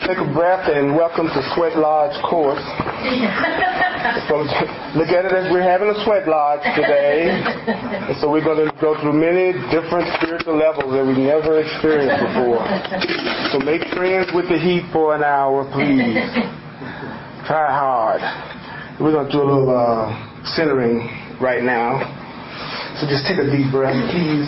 Take a breath and welcome to Sweat Lodge course. So look at it as we're having a sweat lodge today. And so we're going to go through many different spiritual levels that we've never experienced before. So make friends with the heat for an hour, please. Try hard. We're going to do a little centering right now. So just take a deep breath, please.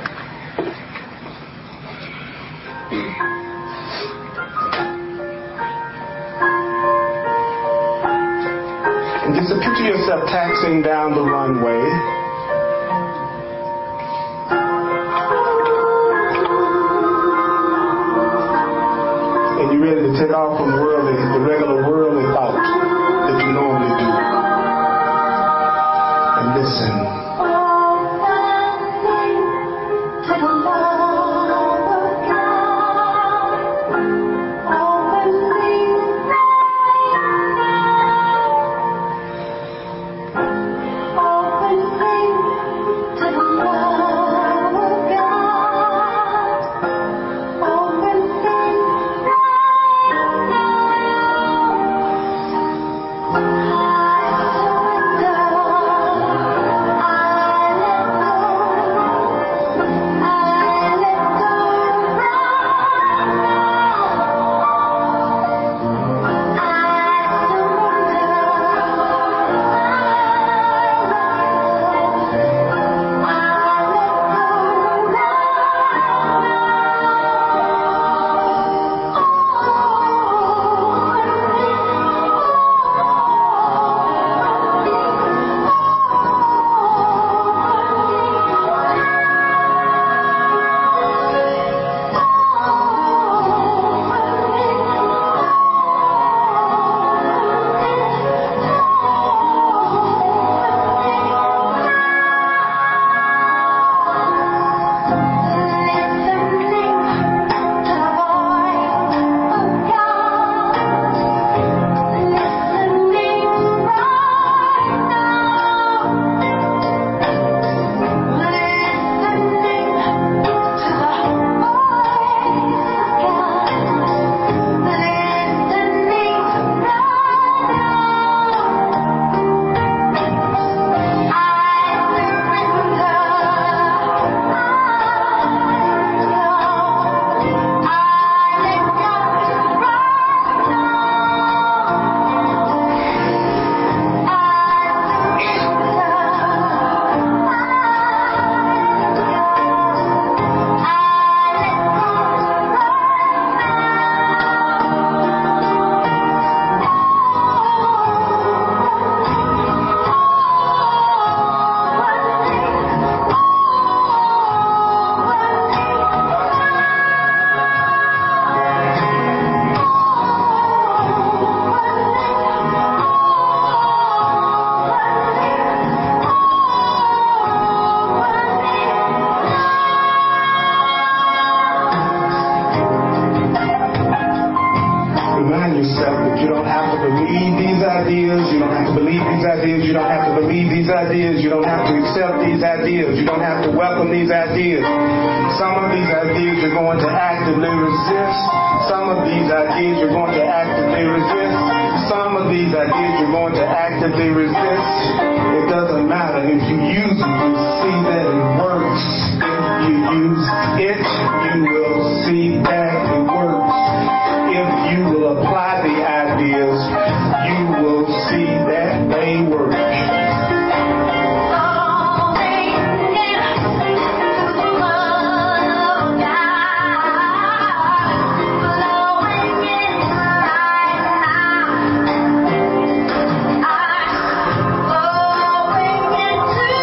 And just picture yourself taxiing down the runway. And you're ready to take off from the regular worldly thought that you normally do. And listen. To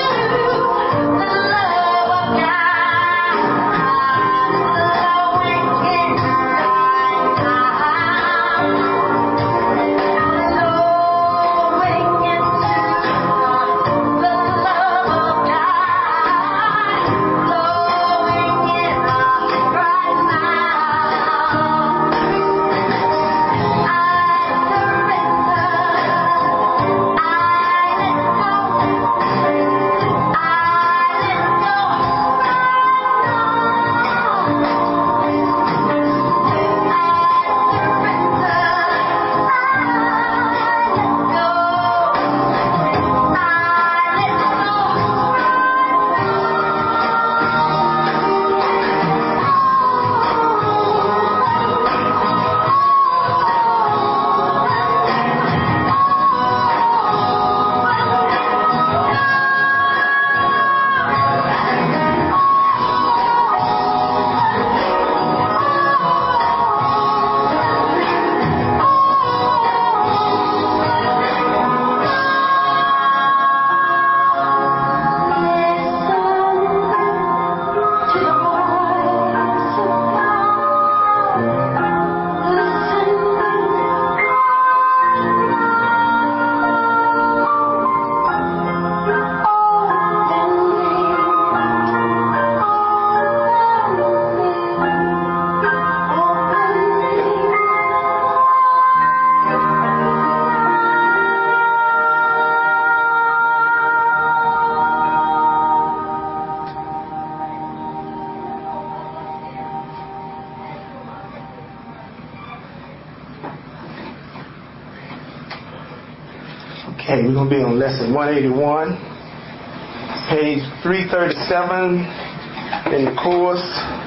Okay, we're going to be on lesson 181, page 337 in the course.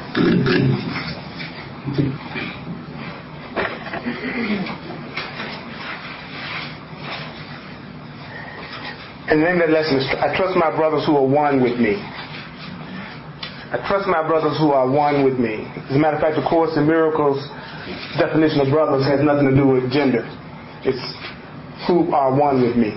And the name of that lesson is, I trust my brothers who are one with me. I trust my brothers who are one with me. As a matter of fact, the Course in Miracles definition of brothers has nothing to do with gender. It's who are one with me.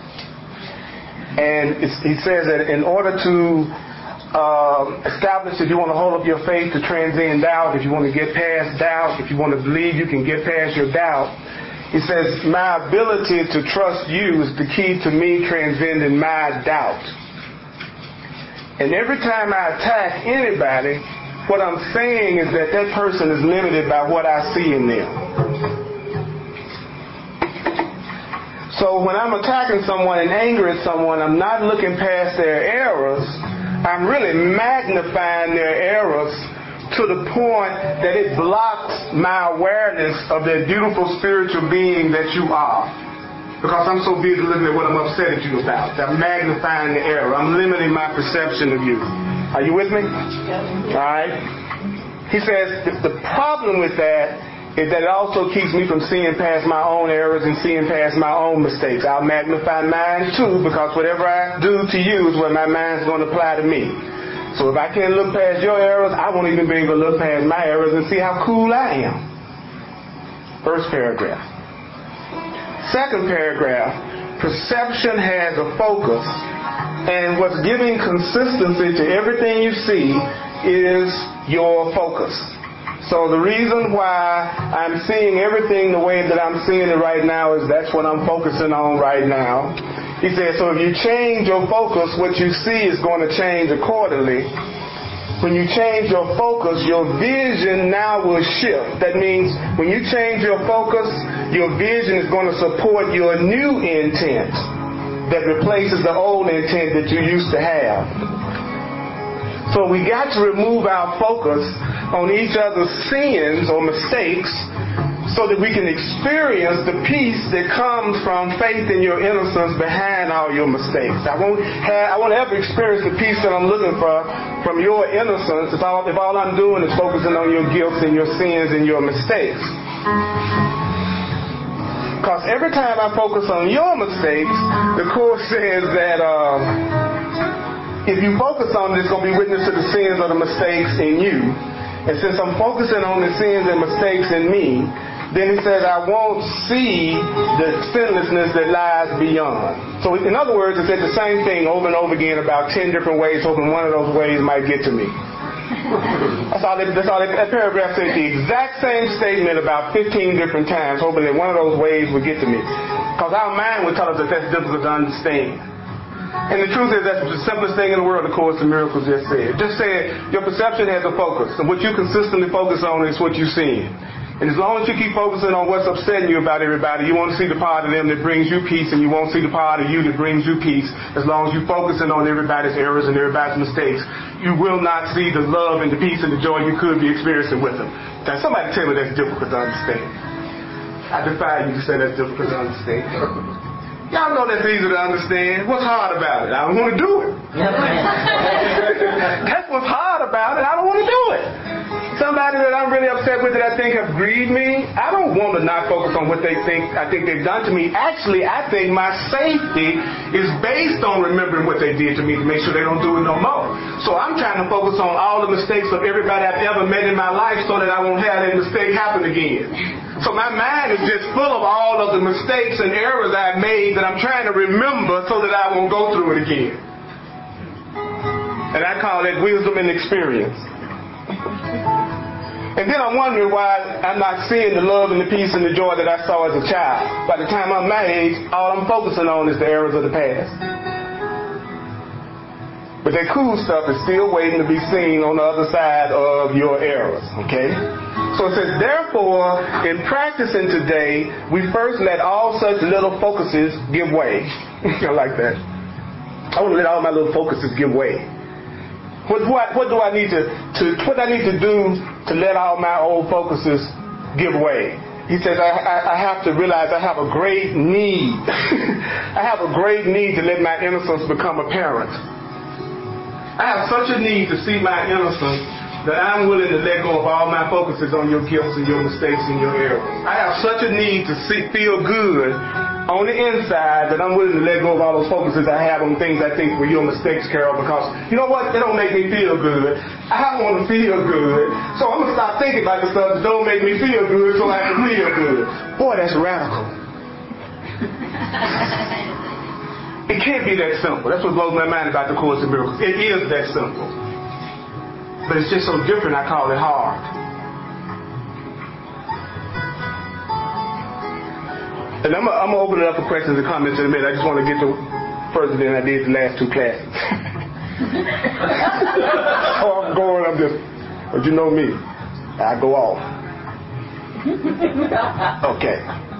And he says that in order to establish, if you want to hold up your faith to transcend doubt, if you want to get past doubt, if you want to believe you can get past your doubt, he says, my ability to trust you is the key to me transcending my doubt. And every time I attack anybody, what I'm saying is that that person is limited by what I see in them. So when I'm attacking someone and angry at someone, I'm not looking past their errors. I'm really magnifying their errors to the point that it blocks my awareness of that beautiful spiritual being that you are. Because I'm so busy looking at what I'm upset at you about. I'm magnifying the error. I'm limiting my perception of you. Are you with me? All right. He says the problem with that is that it also keeps me from seeing past my own errors and seeing past my own mistakes. I'll magnify mine too, because whatever I do to you is what my mind's going to apply to me. So if I can't look past your errors, I won't even be able to look past my errors and see how cool I am. First paragraph. Second paragraph, perception has a focus, and what's giving consistency to everything you see is your focus. So the reason why I'm seeing everything the way that I'm seeing it right now is that's what I'm focusing on right now. He says, so if you change your focus, what you see is going to change accordingly. When you change your focus, your vision now will shift. That means when you change your focus, your vision is going to support your new intent that replaces the old intent that you used to have. So we got to remove our focus on each other's sins or mistakes so that we can experience the peace that comes from faith in your innocence behind all your mistakes. I won't ever experience the peace that I'm looking for from your innocence if all I'm doing is focusing on your guilt and your sins and your mistakes. Because every time I focus on your mistakes, the Course says that if you focus on it, it's going to be witness to the sins or the mistakes in you. And since I'm focusing on the sins and mistakes in me, then he says, I won't see the sinlessness that lies beyond. So in other words, it said the same thing over and over again about 10 different ways, hoping one of those ways might get to me. That's all that paragraph said, the exact same statement about 15 different times, hoping that one of those ways would get to me. Because our mind would tell us that that's difficult to understand. And the truth is that's the simplest thing in the world, the Course in Miracles just said. Just said, your perception has a focus, and what you consistently focus on is what you're seeing. And as long as you keep focusing on what's upsetting you about everybody, you won't see the part of them that brings you peace, and you won't see the part of you that brings you peace. As long as you're focusing on everybody's errors and everybody's mistakes, you will not see the love and the peace and the joy you could be experiencing with them. Now, somebody tell me that's difficult to understand. I defy you to say that's difficult to understand. Y'all know that's easy to understand. What's hard about it? I don't want to do it. That's what's hard about it. I don't want to do it. Somebody that I'm really upset with that I think have grieved me, I don't want to not focus on what they think I think they've done to me. Actually, I think my safety is based on remembering what they did to me to make sure they don't do it no more. So I'm trying to focus on all the mistakes of everybody I've ever met in my life so that I won't have that mistake happen again. So my mind is just full of all of the mistakes and errors I've made that I'm trying to remember so that I won't go through it again. And I call that wisdom and experience. And then I'm wondering why I'm not seeing the love and the peace and the joy that I saw as a child. By the time I'm my age, all I'm focusing on is the errors of the past. But that cool stuff is still waiting to be seen on the other side of your errors, okay? So it says, therefore, in practicing today, we first let all such little focuses give way. I like that. I want to let all my little focuses give way. What do I need to do to let all my old focuses give way? He says, I have to realize I have a great need. I have a great need to let my innocence become apparent. I have such a need to see my innocence that I'm willing to let go of all my focuses on your guilt and your mistakes and your errors. I have such a need to feel good on the inside that I'm willing to let go of all those focuses I have on things I think were your mistakes, Carol, because you know what? They don't make me feel good. I want to feel good. So I'm going to stop thinking about the stuff that don't make me feel good so I can feel good. Boy, that's radical. It can't be that simple. That's what blows my mind about the Course in Miracles. It is that simple. But it's just so different, I call it hard. And I'm going to open it up for questions and comments in a minute. I just want to get to further than I did the last two classes. So I'm going, but you know me. I go off. Okay.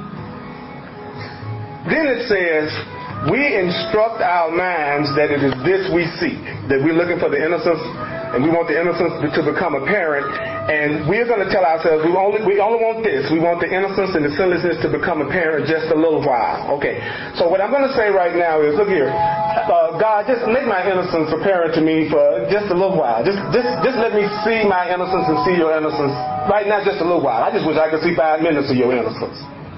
Then it says, we instruct our minds that it is this we seek, that we're looking for the innocence, and we want the innocence to become apparent, and we're going to tell ourselves we only want this. We want the innocence and the sinlessness to become apparent just a little while. Okay, so what I'm going to say right now is, look here, God, just make my innocence apparent to me for just a little while. Just let me see my innocence and see your innocence right now, just a little while. I just wish I could see 5 minutes of your innocence.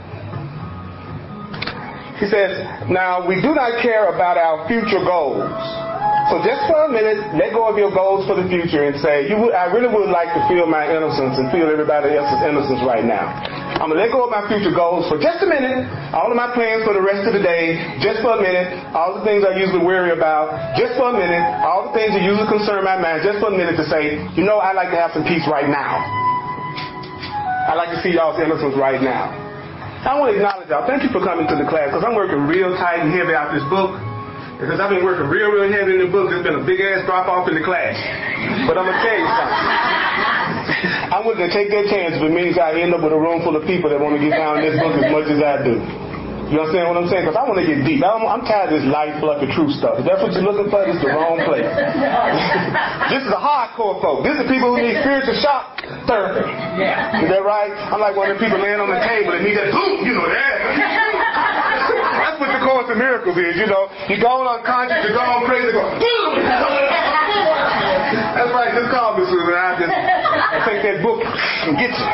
He says, now we do not care about our future goals. So just for a minute, let go of your goals for the future and say, I really would like to feel my innocence and feel everybody else's innocence right now. I'm going to let go of my future goals for just a minute. All of my plans for the rest of the day, just for a minute. All the things I usually worry about, just for a minute. All the things that usually concern my mind, just for a minute to say, I'd like to have some peace right now. I'd like to see y'all's innocence right now. I want to acknowledge y'all. Thank you for coming to the class, because I'm working real tight and heavy out this book. Because I've been working real heavy in the book. There's been a big ass drop off in the class. But I'm going to tell you something. I'm willing to take that chance if it means I end up with a room full of people that want to get down in this book as much as I do. You understand what I'm saying? Because I want to get deep. I'm tired of this light, fluffy, true stuff. If that's what you're looking for, this is the wrong place. This is a hardcore folk. This is people who need spiritual shock therapy. Is that right? I'm like one of the people laying on the table and need that boom, that. That's what the Course in Miracles is, You go on unconscious, you go on crazy, go boom. That's right. Just call me, Susan. I take that book and get you.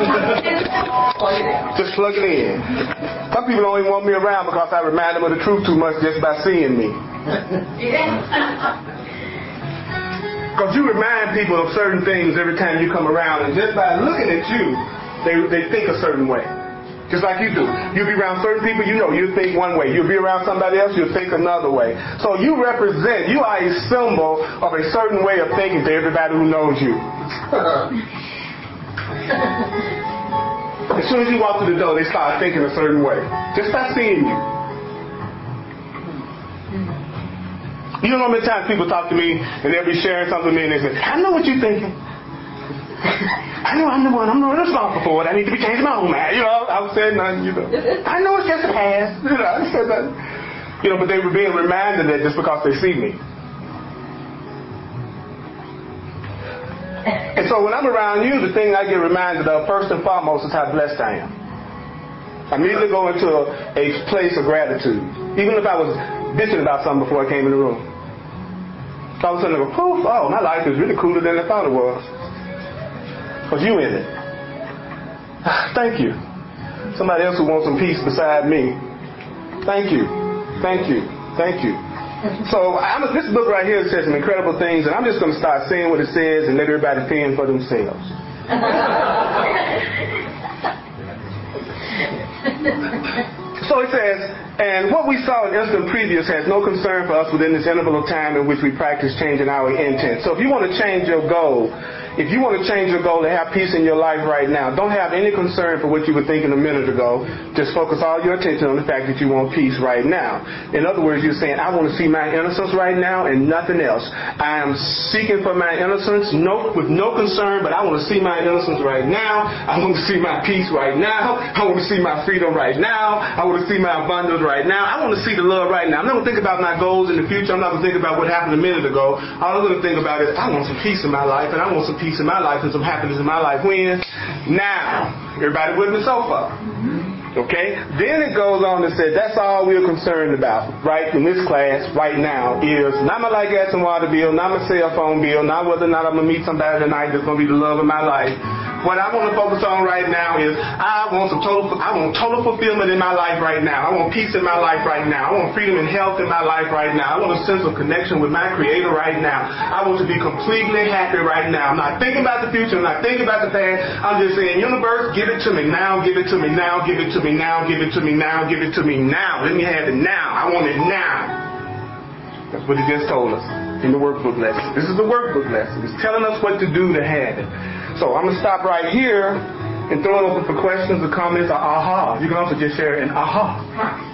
Just plug it in. Some people don't even want me around because I remind them of the truth too much just by seeing me. Because you remind people of certain things every time you come around, and just by looking at you, they think a certain way. Just like you do. You'll be around certain people, you'll think one way. You'll be around somebody else, you'll think another way. So you are a symbol of a certain way of thinking to everybody who knows you. As soon as you walk through the door, they start thinking a certain way. Just by seeing you. You know how many times people talk to me and they'll be sharing something with me and they say, I know what you're thinking. I know I'm the one responsible for it. I need to be changing my own mind. I said nothing, I know it's just a past. I said nothing. But they were being reminded that just because they see me. And so when I'm around you, the thing I get reminded of first and foremost is how blessed I am. I immediately go into a place of gratitude. Even if I was bitching about something before I came in the room. All of a sudden I go, poof, my life is really cooler than I thought it was. Because you in it. Thank you. Somebody else who wants some peace beside me. Thank you. Thank you. Thank you. So this book right here says some incredible things, and I'm just going to start saying what it says and let everybody fend for themselves. So it says, and what we saw in instant previous has no concern for us within this interval of time in which we practice changing our intent. So if you want to change your goal, if you want to change your goal to have peace in your life right now, don't have any concern for what you were thinking a minute ago. Just focus all your attention on the fact that you want peace right now. In other words, you're saying, I want to see my innocence right now and nothing else. I am seeking for my innocence with no concern, but I want to see my innocence right now. I want to see my peace right now. I want to see my freedom right now. I want to see my abundance right now. I want to see the love right now. I'm not going to think about my goals in the future. I'm not going to think about what happened a minute ago. All I'm going to think about is I want some peace in my life, and I want some peace in my life and some happiness in my life. When? Now. Everybody with me so far? Okay? Then it goes on to say that's all we're concerned about, right, in this class right now is not my light, gas, and water bill, not my cell phone bill, not whether or not I'm going to meet somebody tonight that's going to be the love of my life. What I want to focus on right now is I want total fulfillment in my life right now. I want peace in my life right now. I want freedom and health in my life right now. I want a sense of connection with my Creator right now. I want to be completely happy right now. I'm not thinking about the future. I'm not thinking about the past. I'm just saying, universe, give it to me now. Give it to me now. Give it to me now. Give it to me now. Give it to me now. Let me have it now. I want it now. That's what he just told us in the workbook lesson. This is the workbook lesson. It's telling us what to do to have it. So I'm going to stop right here and throw it open for questions or comments or aha. You can also just share an aha.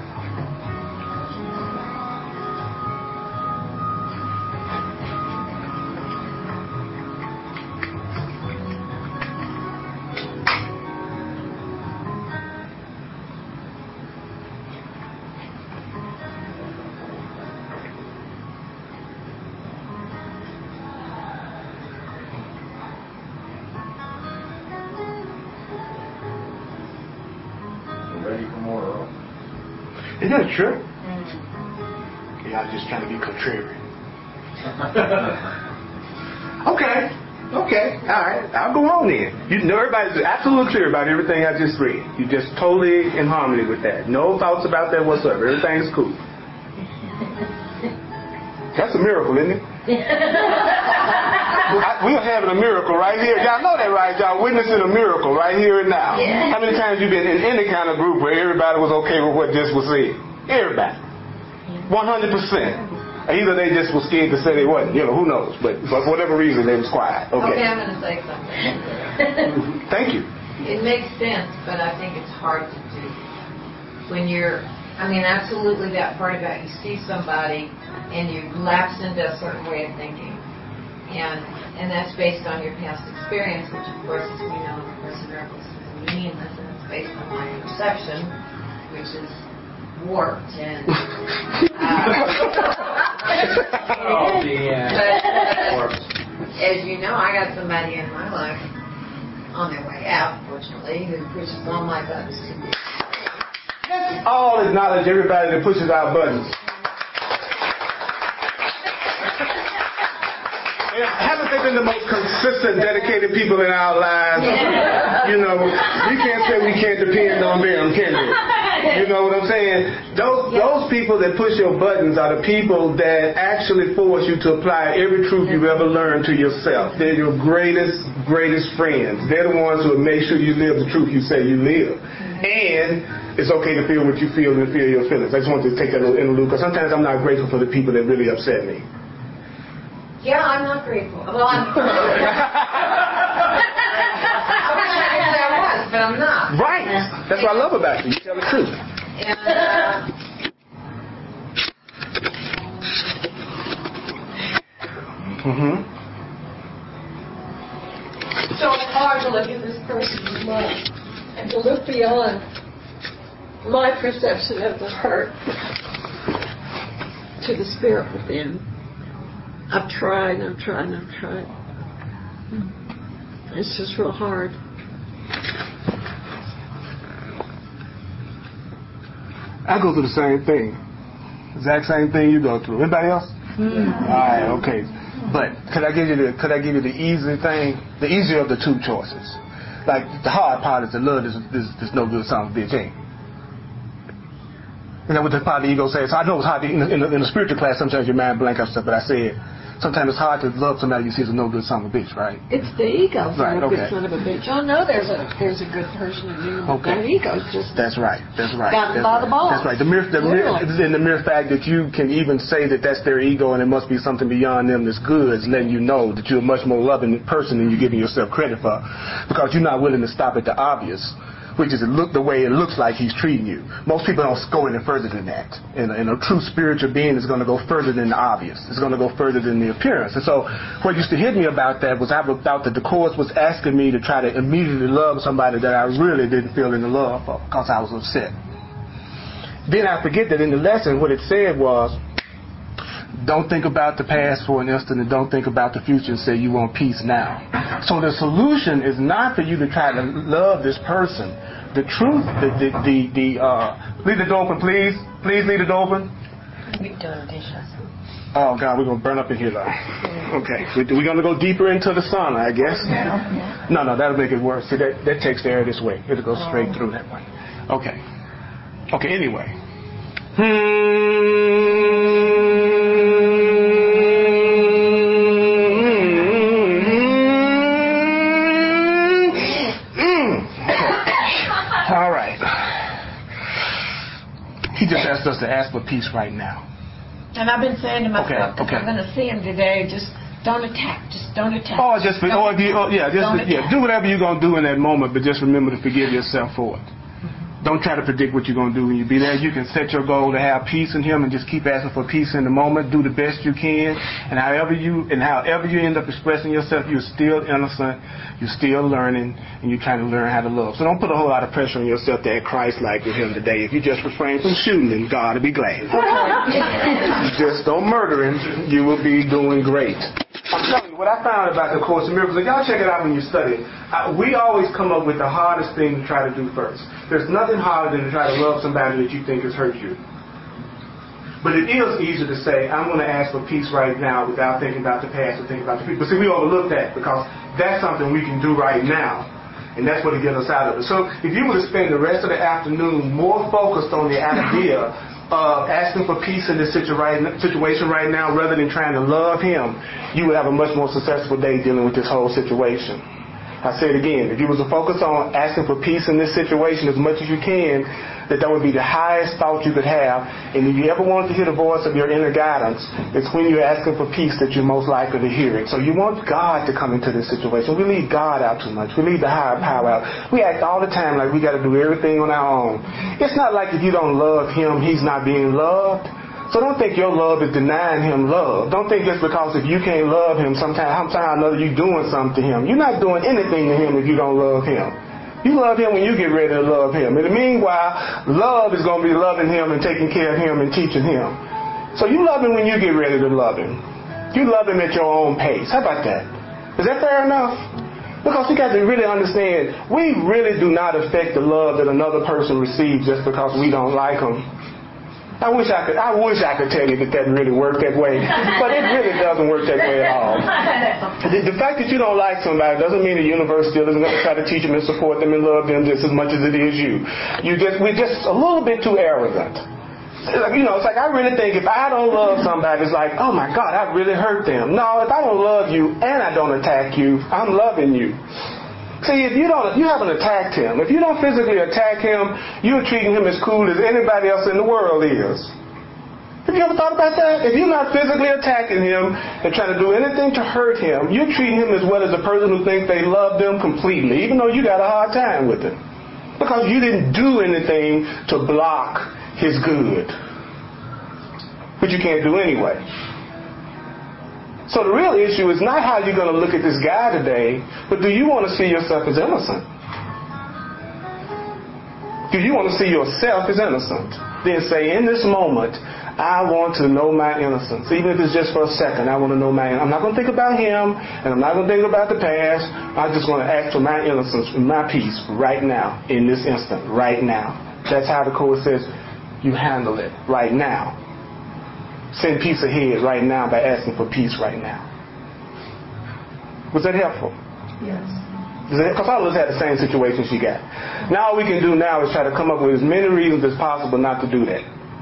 Isn't that true? Y'all just trying to be contrary. Okay. All right. I'll go on then. You know, everybody's absolutely clear about everything I just read. You're just totally in harmony with that. No thoughts about that whatsoever. Everything's cool. That's a miracle, isn't it? We're having a miracle right here. Y'all know that, right? Y'all witnessing a miracle right here and now. Yeah. How many times you been in any kind of group where everybody was okay with what just was said? Everybody. 100%. Either they just were scared to say they wasn't. You know, who knows? But for whatever reason, they was quiet. Okay, I'm going to say something. Thank you. It makes sense, but I think it's hard to do. When you're, absolutely that part about you see somebody and you lapse into a certain way of thinking. And that's based on your past experience, which of course, as we know, in Course in Miracles is meaningless, and it's based on my perception, which is warped and but as you know, I got somebody in my life on their way out, fortunately, who pushes all my buttons to me. Let's all acknowledge everybody that pushes our buttons. Haven't they been the most consistent, dedicated people in our lives? Yeah. You know, we can't say we can't depend on them, can we? You know what I'm saying? Those people that push your buttons are the people that actually force you to apply every truth you've ever learned to yourself. They're your greatest friends. They're the ones who will make sure you live the truth you say you live. And it's okay to feel what you feel and feel your feelings. I just wanted to take that little interlude because sometimes I'm not grateful for the people that really upset me. Yeah, I'm not grateful. Well, I'm I was, but I'm not. Right. That's what I love about you. You tell the truth. So it's hard to look at this person's life and to look beyond my perception of the hurt to the spirit within. I've tried. It's just real hard. I go through the same thing. Exact same thing you go through. Anybody else? All right, okay. But could I give you the easy thing? The easier of the two choices. Like the hard part is the love is no good son of a bitch ain't. You know what the part of the ego says? So I know it's hard to, in the spiritual class, sometimes your mind blank out stuff, but I said, sometimes it's hard to love somebody you see as a no good son of a bitch, right? It's the ego, right, no good son of a bitch. I know there's a good person in you, but that ego's just That's right. got them by the balls. That's right. The mere fact that you can even say that that's their ego and it must be something beyond them that's good is letting you know that you're a much more loving person than you're giving yourself credit for, because you're not willing to stop at the obvious, which is the way it looks like he's treating you. Most people don't go any further than that. And a true spiritual being is going to go further than the obvious. It's going to go further than the appearance. And so what used to hit me about that was I thought that the Course was asking me to try to immediately love somebody that I really didn't feel any love for because I was upset. Then I forget that in the lesson what it said was, don't think about the past for an instant and don't think about the future and say you want peace now. So the solution is not for you to try to love this person. The truth, leave the door open, please. Please leave the door open. Oh, God, we're going to burn up in here, though. Okay. We're going to go deeper into the sauna, I guess. No, that'll make it worse. See, that takes the air this way. It'll go straight through that way. Okay. Okay, anyway. All right. He just asked us to ask for peace right now. And I've been saying to myself, if I'm going to see him today, just don't attack. Just don't attack. Do whatever you're going to do in that moment, but just remember to forgive yourself for it. Don't try to predict what you're going to do when you be there. You can set your goal to have peace in him and just keep asking for peace in the moment. Do the best you can. And however you end up expressing yourself, you're still innocent. You're still learning, and you're trying to learn how to love. So don't put a whole lot of pressure on yourself to act Christ-like with him today. If you just refrain from shooting him, God will be glad. Just don't murder him. You will be doing great. I'm telling you, what I found about the Course in Miracles, and y'all check it out when you study it, we always come up with the hardest thing to try to do first. There's nothing harder than to try to love somebody that you think has hurt you. But it is easier to say, I'm going to ask for peace right now without thinking about the past or thinking about the future. But see, we overlook that because that's something we can do right now. And that's what will get us out of it. So if you were to spend the rest of the afternoon more focused on the idea of asking for peace in this situation right now rather than trying to love him, you would have a much more successful day dealing with this whole situation. I say it again, if you was to focus on asking for peace in this situation as much as you can, that would be the highest thought you could have. And if you ever wanted to hear the voice of your inner guidance, it's when you're asking for peace that you're most likely to hear it. So you want God to come into this situation. We leave God out too much. We leave the higher power out. We act all the time like we got to do everything on our own. It's not like if you don't love him, he's not being loved. So don't think your love is denying him love. Don't think just because if you can't love him, sometime or another you're doing something to him. You're not doing anything to him if you don't love him. You love him when you get ready to love him. In the meanwhile, love is going to be loving him and taking care of him and teaching him. So you love him when you get ready to love him. You love him at your own pace. How about that? Is that fair enough? Because you got to really understand, we really do not affect the love that another person receives just because we don't like them. I wish I could tell you that really worked that way, but it really doesn't work that way at all. The fact that you don't like somebody doesn't mean the universe still isn't going to try to teach them and support them and love them just as much as it is you. We're just a little bit too arrogant. It's like I really think if I don't love somebody, it's like, oh my God, I really hurt them. No, if I don't love you and I don't attack you, I'm loving you. See, if you haven't attacked him, if you don't physically attack him, you're treating him as cool as anybody else in the world is. Have you ever thought about that? If you're not physically attacking him and trying to do anything to hurt him, you're treating him as well as a person who thinks they love them completely, even though you got a hard time with him. Because you didn't do anything to block his good. Which you can't do anyway. So the real issue is not how you're going to look at this guy today, but do you want to see yourself as innocent? Do you want to see yourself as innocent? Then say, in this moment, I want to know my innocence. Even if it's just for a second, I want to know my innocence. I'm not going to think about him, and I'm not going to think about the past. I just want to ask for my innocence, for my peace, right now, in this instant, right now. That's how the Course says you handle it, right now. Send peace ahead right now by asking for peace right now. Was that helpful? Yes. Because all of us had the same situation she got. Now all we can do now is try to come up with as many reasons as possible not to do that.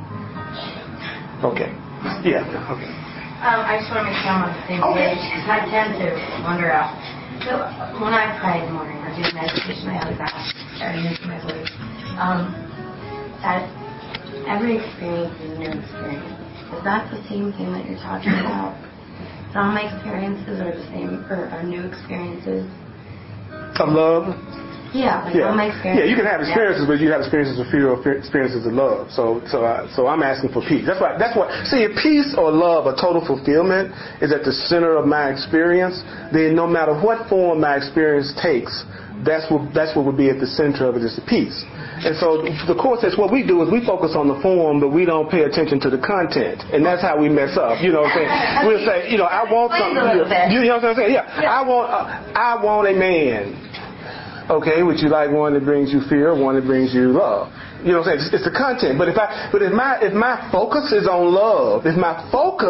Okay. Yeah. Okay. I just want to make sure I'm on the same page because I tend to wander out. So when I pray in the morning or do meditation, I always ask, starting into my voice, that every experience is a new experience. Is that the same thing that you're talking about? All my experiences are the same, or are new experiences? Of love? Yeah, all my experiences. Yeah, you can have experiences, but you have experiences of fear or experiences of love. So I'm asking for peace. That's what. See, if peace or love or total fulfillment is at the center of my experience, then no matter what form my experience takes, that's what would be at the center of it is the peace. And so the Course says what we do is we focus on the form, but we don't pay attention to the content. And that's how we mess up. You know what I'm saying? We'll say, I want something. You know what I'm saying? Yeah. I want a man. Okay, would you like one that brings you fear, one that brings you love? You know what I'm saying? It's the content. But if my focus is on love, then that's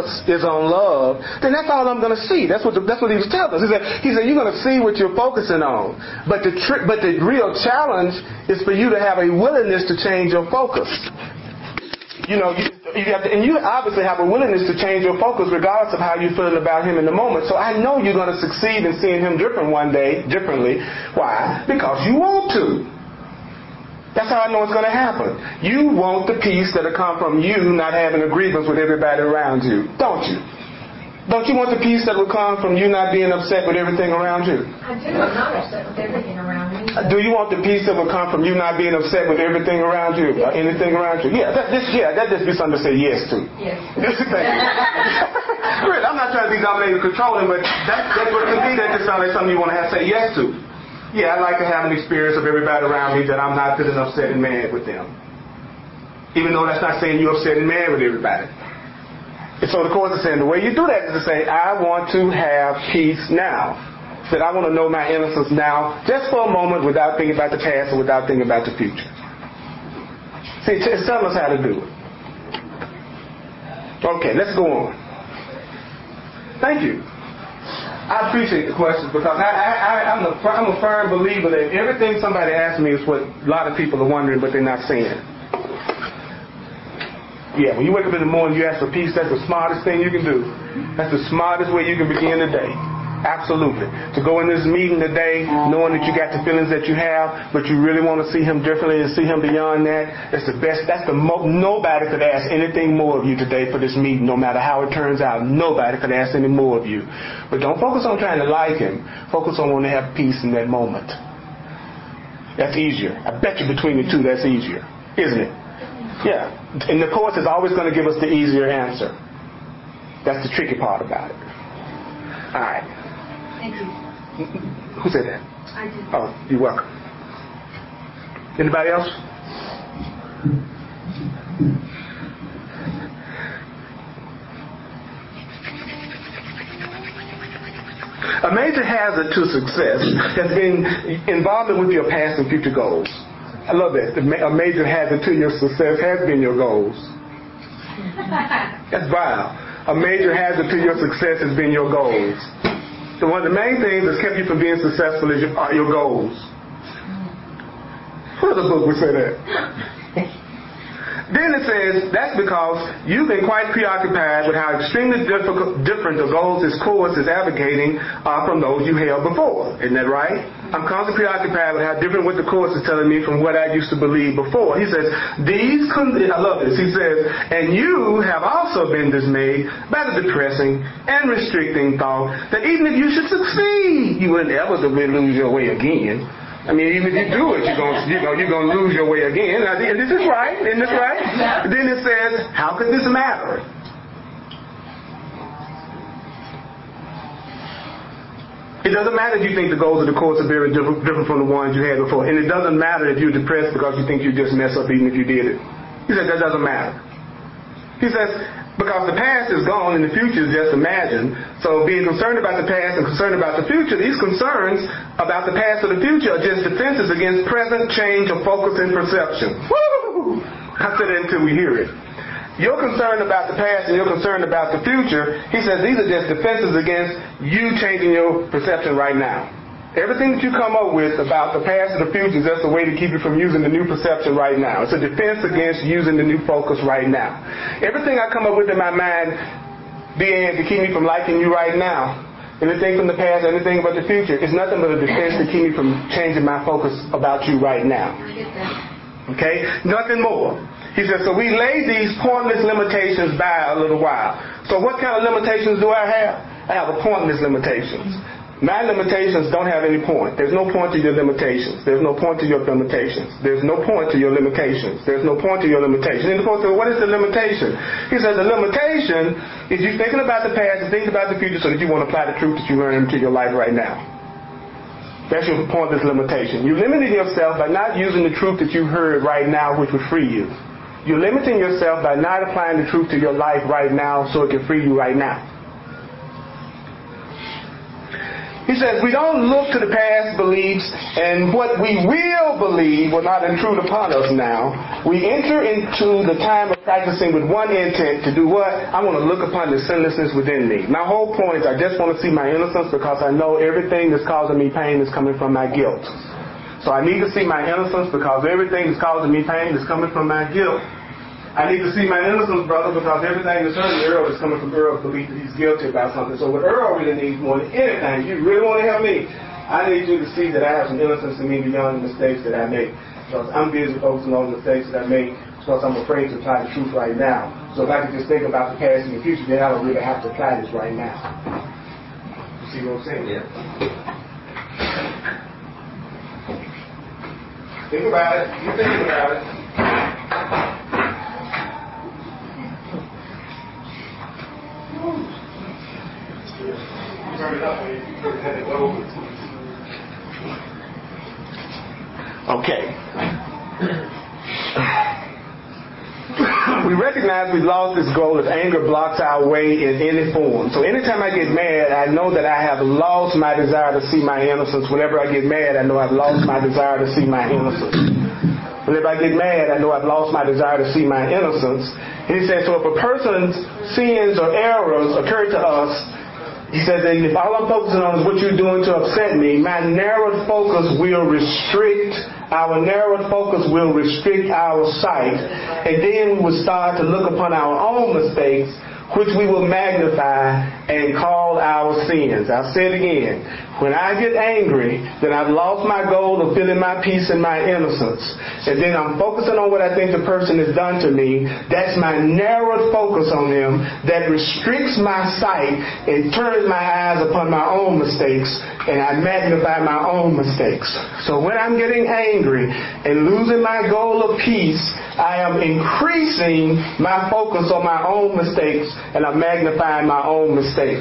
all I'm going to see. That's what he was telling us. He said you're going to see what you're focusing on. But the real challenge is for you to have a willingness to change your focus. You obviously have a willingness to change your focus regardless of how you're feeling about him in the moment. So I know you're going to succeed in seeing him differently. Why? Because you want to. That's how I know it's going to happen. You want the peace that'll come from you not having a grievance with everybody around you, don't you? Don't you want the peace that will come from you not being upset with everything around you? I do. I'm not upset with everything around me. Do you want the peace that will come from you not being upset with everything around you? Or anything around you? Yeah, that just be something to say yes to. Yes. Really, I'm not trying to be dominating or controlling, but that's what to me that just sounds like something you want to have to say yes to. Yeah, I'd like to have an experience of everybody around me that I'm not feeling upset and mad with them. Even though that's not saying you're upset and mad with everybody. And so the Course is saying the way you do that is to say, I want to have peace now. That I want to know my innocence now, just for a moment, without thinking about the past or without thinking about the future. See, it's telling us how to do it. Okay, let's go on. Thank you. I appreciate the questions because I'm a firm believer that everything somebody asks me is what a lot of people are wondering, but they're not saying. Yeah, when you wake up in the morning, you ask for peace. That's the smartest thing you can do. That's the smartest way you can begin the day. Absolutely. To go in this meeting today knowing that you got the feelings that you have, but you really want to see him differently and see him beyond that, that's the best. Nobody could ask anything more of you today for this meeting, no matter how it turns out. Nobody could ask any more of you. But don't focus on trying to like him. Focus on wanting to have peace in that moment. That's easier. I bet you between the two, that's easier. Isn't it? Yeah. And the Course is always going to give us the easier answer. That's the tricky part about it. All right. Thank you. Who said that? I did. Oh, you're welcome. Anybody else? A major hazard to success has been involvement with your past and future goals. I love that. A major hazard to your success has been your goals. That's vile. A major hazard to your success has been your goals. So one of the main things that's kept you from being successful is your goals. What other book would say that? Then it says, that's because you've been quite preoccupied with how extremely different the goals this Course is advocating are from those you held before. Isn't that right? I'm constantly preoccupied with how different what the Course is telling me from what I used to believe before. He says, I love this. He says, and you have also been dismayed by the depressing and restricting thought that even if you should succeed, you would inevitably lose your way again. I mean, even if you do it, you're going to lose your way again. And this is right. Isn't this right? Yeah. Then it says, how could this matter? It doesn't matter if you think the goals of the Course are very different from the ones you had before. And it doesn't matter if you're depressed because you think you just mess up even if you did it. He said that doesn't matter. He says, because the past is gone and the future is just imagined. So being concerned about the past and concerned about the future, these concerns about the past or the future are just defenses against present change of focus and perception. Woo! I said that until we hear it. You're concerned about the past and you're concerned about the future. He says these are just defenses against you changing your perception right now. Everything that you come up with about the past and the future is just a way to keep you from using the new perception right now. It's a defense against using the new focus right now. Everything I come up with in my mind being to keep me from liking you right now, anything from the past, anything about the future, is nothing but a defense to keep me from changing my focus about you right now. Okay? Nothing more. He says, so we lay these pointless limitations by a little while. So what kind of limitations do I have? I have a pointless limitations. My limitations don't have any point. There's no point to your limitations. There's no point to your limitations. There's no point to your limitations. There's no point to your limitations. And the Course says, what is the limitation? He says the limitation is you thinking about the past and thinking about the future so that you want to apply the truth that you learn into your life right now. That's your pointless limitation. You're limiting yourself by not using the truth that you heard right now, which would free you. You're limiting yourself by not applying the truth to your life right now so it can free you right now. He says, we don't look to the past beliefs, and what we will believe will not intrude upon us now. We enter into the time of practicing with one intent to do what? I want to look upon the sinlessness within me. My whole point is I just want to see my innocence because I know everything that's causing me pain is coming from my guilt. So I need to see my innocence because everything that's causing me pain is coming from my guilt. I need to see my innocence, brother, because everything that's hurting Earl is coming from Earl's belief that he's guilty about something. So what Earl really needs more than anything, you really want to help me, I need you to see that I have some innocence in me beyond the mistakes that I make. Because I'm busy focusing on the mistakes that I make because I'm afraid to apply the truth right now. So if I could just think about the past and the future, then I don't really have to apply this right now. You see what I'm saying? Yeah. Think about it. You think about it. Okay. We recognize we've lost this goal if anger blocks our way in any form. So anytime I get mad, I know that I have lost my desire to see my innocence. Whenever I get mad, I know I've lost my desire to see my innocence. Whenever I get mad, I know I've lost my desire to see my innocence. And he says, so if a person's sins or errors occur to us, he says that if all I'm focusing on is what you're doing to upset me, my narrowed focus will restrict our sight. And then we will start to look upon our own mistakes, which we will magnify and call our sins. I'll say it again. When I get angry, then I've lost my goal of feeling my peace and my innocence. And then I'm focusing on what I think the person has done to me. That's my narrowed focus on them that restricts my sight and turns my eyes upon my own mistakes, and I magnify my own mistakes. So when I'm getting angry and losing my goal of peace, I am increasing my focus on my own mistakes, and I'm magnifying my own mistakes.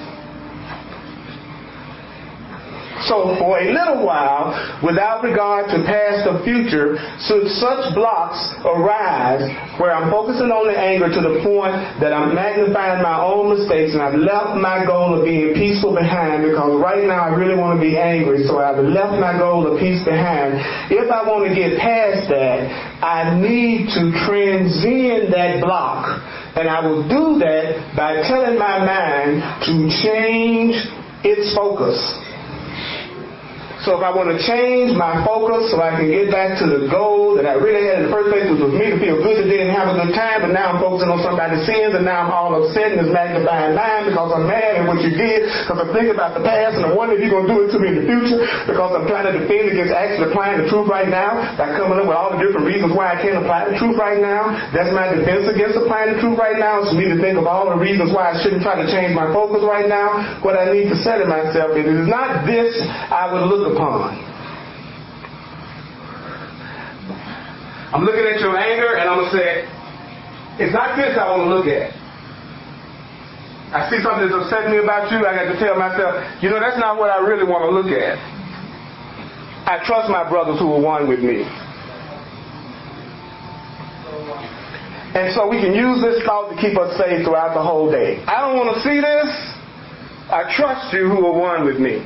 So for a little while, without regard to past or future, should such blocks arise where I'm focusing on the anger to the point that I'm magnifying my own mistakes and I've left my goal of being peaceful behind, because right now I really want to be angry, so I've left my goal of peace behind. If I want to get past that, I need to transcend that block. And I will do that by telling my mind to change its focus. So if I want to change my focus so I can get back to the goal that I really had in the first place, which was me to feel good today and have a good time, but now I'm focusing on somebody's sins, and now I'm all upset and it's magnifying mine because I'm mad at what you did, because I'm thinking about the past and I wonder if you're going to do it to me in the future, because I'm trying to defend against actually applying the truth right now by coming up with all the different reasons why I can't apply the truth right now. That's my defense against applying the truth right now. It's for me to think of all the reasons why I shouldn't try to change my focus right now. What I need to say to myself is, it is not this I would look upon. I'm looking at your anger and I'm going to say, it's not this I want to look at. I see something that's upsetting me about you, I got to tell myself, that's not what I really want to look at. I trust my brothers who are one with me. And so we can use this thought to keep us safe throughout the whole day. I don't want to see this. I trust you who are one with me.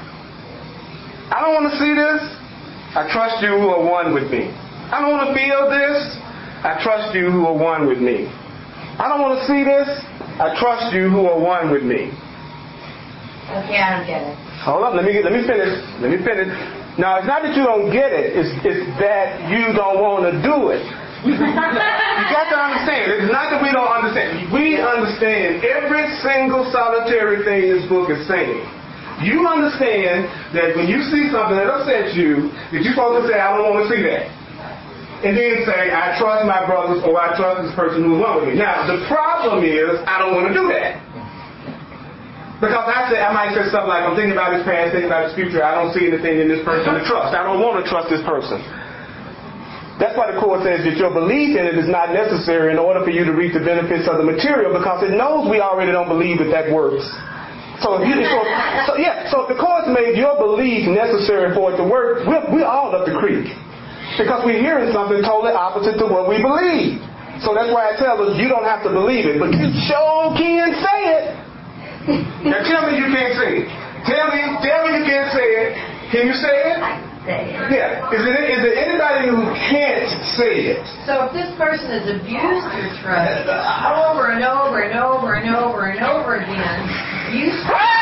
I don't want to see this. I trust you who are one with me. I don't want to feel this. I trust you who are one with me. I don't want to see this. I trust you who are one with me. Okay, I don't get it. Hold up. Let me finish. Now, it's not that you don't get it. It's that you don't want to do it. You got to understand. It's not that we don't understand. We understand every single solitary thing this book is saying. You understand that when you see something that upsets you, that you're supposed to say, I don't want to see that. And then say, I trust my brothers, or I trust this person who's one with me. Now, the problem is, I don't want to do that. Because I might say stuff like, I'm thinking about his past, thinking about his future, I don't see anything in this person to trust. I don't want to trust this person. That's why the Court says that your belief in it is not necessary in order for you to reap the benefits of the material, because it knows we already don't believe that works. So if the Course made your belief necessary for it to work, we're all up the creek. Because we're hearing something totally opposite to what we believe. So that's why I tell us you don't have to believe it, but you sure can say it. Now tell me you can't say it. Tell me you can't say it. Can you say it? Yeah. Is there anybody who can't say it? So if this person has abused your trust over and over and over and over and over again, you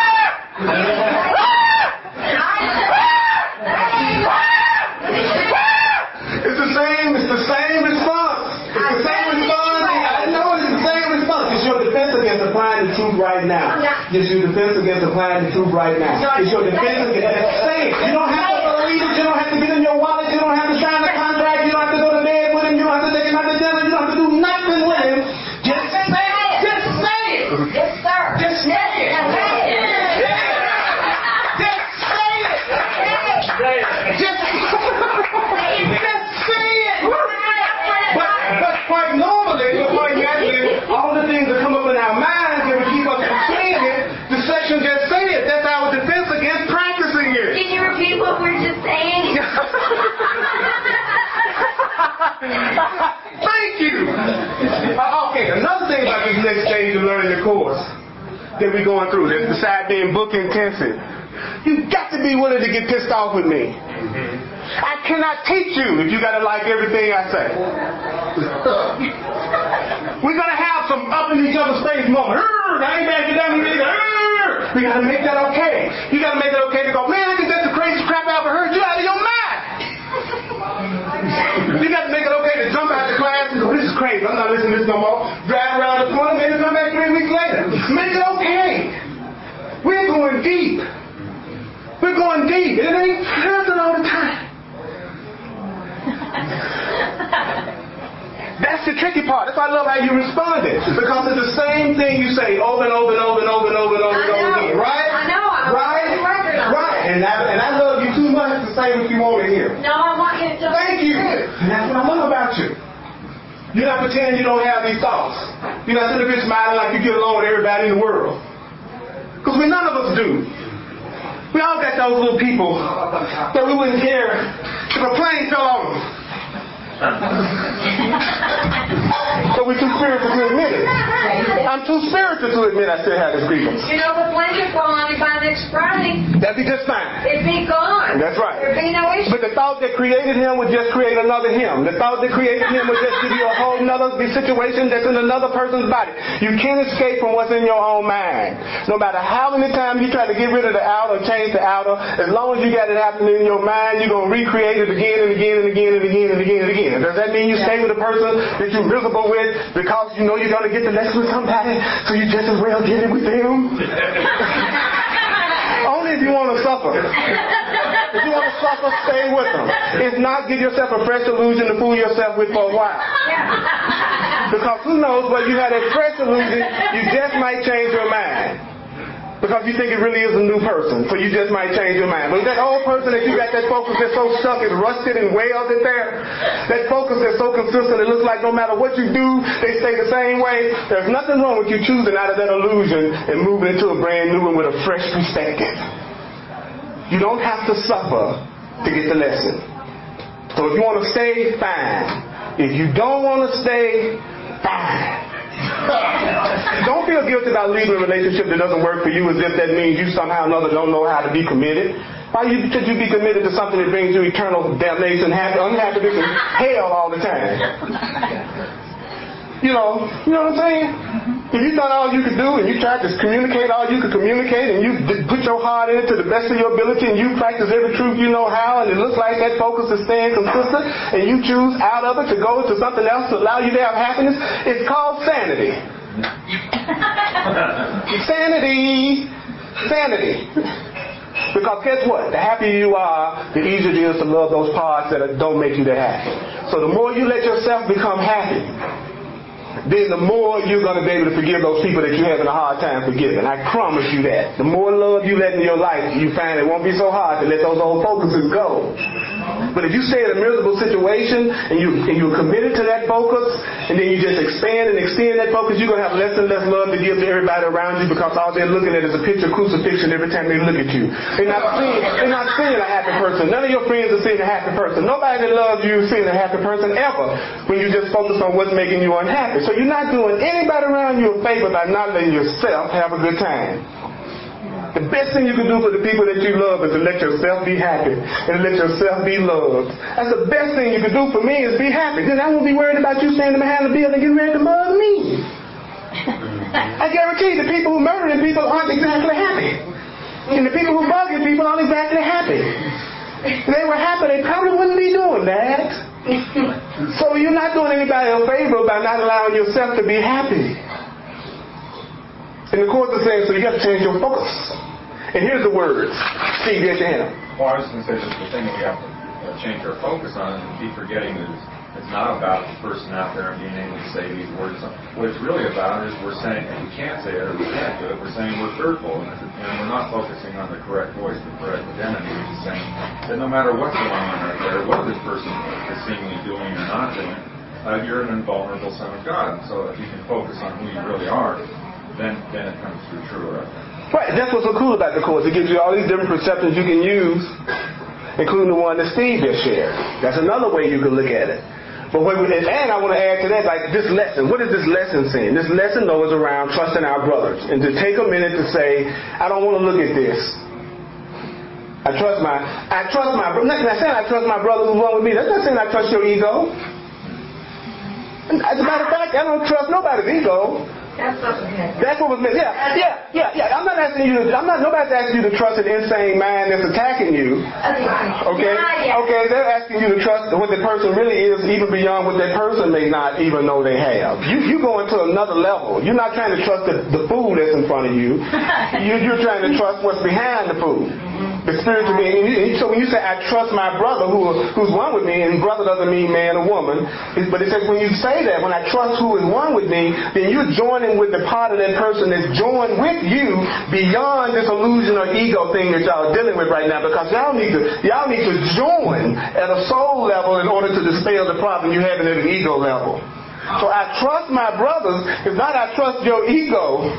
It's the same response. It's the same response. I know it's the same response. It's your defense against applying the truth right now. It's your defense against applying the truth right now. It's your defense against saying you don't have to believe it, you don't have to get in your wallet, you don't have to sign a contract, you don't have to go to bed with him, you don't have to take him out to dinner, you don't have to do nothing with him. Just say it. Just say it. Yes, sir. Just say it. Just say it. But quite normally, all the things that come up in our minds and we keep us from saying it, the section just say it. That's our defense against practicing it. Can you repeat what we're just saying? Thank you. Okay, another thing about this next stage of learning the Course that we're going through, besides being book intensive, you've got to be willing to get pissed off with me. I cannot teach you if you got to like everything I say. We're going to have some up in each other's face moments. I ain't backing down either. We got to make that okay. You got to make it okay to go, man, I think that's the crazy crap I ever heard. You out of your mind. You got to make it okay to jump out of class and go, this is crazy. I'm not listening to this no more. Drive around the corner, maybe come back 3 weeks later. Make it okay. We're going deep. We're going deep. It ain't present all the time. That's the tricky part. That's why I love how you responded. Because it's the same thing you say over and over and over and over and over and over again. Right? I know. Right. And I love you too much to say what you want to hear. No, I want you to tell Thank you. And that's what I love about you. You're not pretending you don't have these thoughts. You're not sitting there smiling like you get along with everybody in the world. Because none of us do. We all got those little people that we wouldn't care if a plane fell on them. So we're too spiritual to admit it. I'm too spiritual to admit I still have this grievance. You know, the plane could fall on you by next Friday. That'd be just fine. It'd be gone. That's right. There'd be no issue. But the thought that created him would just create another him. The thought that created him would just give you a whole nother situation that's in another person's body. You can't escape from what's in your own mind. No matter how many times you try to get rid of the outer, change the outer, as long as you got it happening in your mind, you're going to recreate it again and again and again and again and again and again. Does that mean you stay with a person that you're miserable with because you know you're going to get the lesson with somebody, so you just as well get it with them? Only if you want to suffer. If you want to suffer, stay with them. If not, give yourself a fresh illusion to fool yourself with for a while. Because who knows, but you have that fresh illusion, you just might change your mind. Because you think it really is a new person, so you just might change your mind. But that old person that you got that focus that's so stuck, is rusted and welded there, that focus that's so consistent, it looks like no matter what you do, they stay the same way. There's nothing wrong with you choosing out of that illusion and moving into a brand new one with a fresh perspective. You don't have to suffer to get the lesson. So if you want to stay, fine. If you don't want to stay, fine. Don't feel guilty about leaving a relationship that doesn't work for you as if that means you somehow or another don't know how to be committed. Why should you be committed to something that brings you eternal damnation, unhappiness, and hell all the time? You know what I'm saying? If you've done all you could do and you tried to communicate all you could communicate and you put your heart in it to the best of your ability and you practice every truth you know how and it looks like that focus is staying consistent and you choose out of it to go to something else to allow you to have happiness, it's called sanity. Sanity. Because guess what? The happier you are, the easier it is to love those parts that don't make you that happy. So the more you let yourself become happy, then the more you're going to be able to forgive those people that you're having a hard time forgiving. I promise you that. The more love you let in your life, you find it won't be so hard to let those old focuses go. But if you stay in a miserable situation and you're committed to that focus, and then you just expand and extend that focus, you're going to have less and less love to give to everybody around you, because all they're looking at is a picture of crucifixion every time they look at you. They're not seeing a happy person. None of your friends are seeing a happy person. Nobody that loves you is seeing a happy person ever when you just focus on what's making you unhappy. So you're not doing anybody around you a favor by not letting yourself have a good time. The best thing you can do for the people that you love is to let yourself be happy and to let yourself be loved. That's the best thing you can do for me, is be happy. Then I won't be worried about you standing behind the building getting ready to murder me. I guarantee you, the people who murdering people aren't exactly happy. And the people who bugging people aren't exactly happy. If they were happy, they probably wouldn't be doing that. So you're not doing anybody a favor by not allowing yourself to be happy. And the Course is saying, so you got to change your focus. And here's the words. Steve, get your hand up. Well, I was going to say that the thing that we have to change our focus on and keep forgetting that it's not about the person out there and being able to say these words. What it's really about is we're saying, and we can't say it or we can't do it, we're saying we're fearful. And we're not focusing on the correct voice, the correct identity, which is saying that no matter what's going on out there, what this person is seemingly doing or not doing, you're an invulnerable son of God. And so if you can focus on who you really are, then it comes through true. Right, that's what's so cool about the Course. It gives you all these different perceptions you can use, including the one that Steve just shared. That's another way you can look at it. But and I want to add to that, like this lesson. What is this lesson saying? This lesson, though, is around trusting our brothers. And to take a minute to say, I don't want to look at this. I trust my brother. Not saying I trust my brother who's one with me. That's not saying I trust your ego. As a matter of fact, I don't trust nobody's ego. That's what was meant. Yeah. Nobody's asking you to trust an insane mind that's attacking you. Okay. They're asking you to trust what the person really is, even beyond what that person may not even know they have. You go into another level. You're not trying to trust the food that's in front of you. You're trying to trust what's behind the food. The spiritual being. So when you say, I trust my brother who's one with me, and brother doesn't mean man or woman, but it says when you say that, when I trust who is one with me, then you're joining with the part of that person that's joined with you beyond this illusion or ego thing that y'all are dealing with right now, because y'all need to join at a soul level in order to dispel the problem you're having at an ego level. So I trust my brothers. It's not I trust your ego.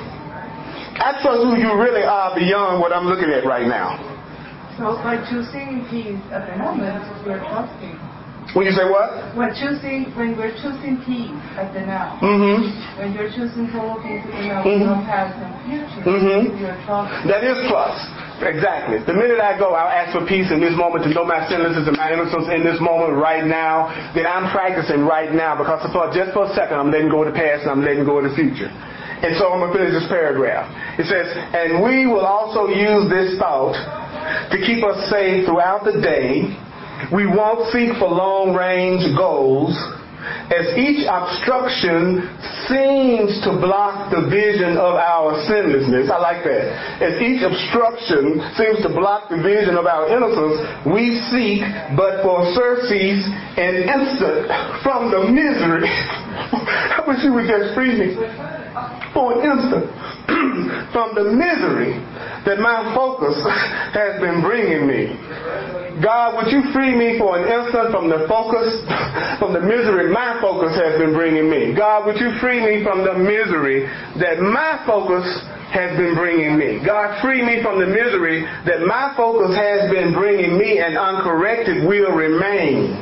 I trust who you really are beyond what I'm looking at right now. So by choosing peace at the moment, we're trusting. When you say what? When we're choosing peace at the now. Mm-hmm. When you're choosing total peace at the now, no past and future, you're trusting. That is trust. Exactly. The minute I go, I'll ask for peace in this moment, to know my sentences and my innocence in this moment right now, that I'm practicing right now, because just for a second I'm letting go of the past and I'm letting go of the future. And so I'm going to finish this paragraph. It says, and we will also use this thought to keep us safe throughout the day. We won't seek for long-range goals, as each obstruction seems to block the vision of our sinlessness. I like that. As each obstruction seems to block the vision of our innocence, we seek but for surcease and instant from the misery. I wish you would just free me for an instant from the misery that my focus has been bringing me. God, would you free me for an instant from the misery my focus has been bringing me? God, would you free me from the misery that my focus has been bringing me? God, free me from the misery that my focus has been bringing me and uncorrected will remain.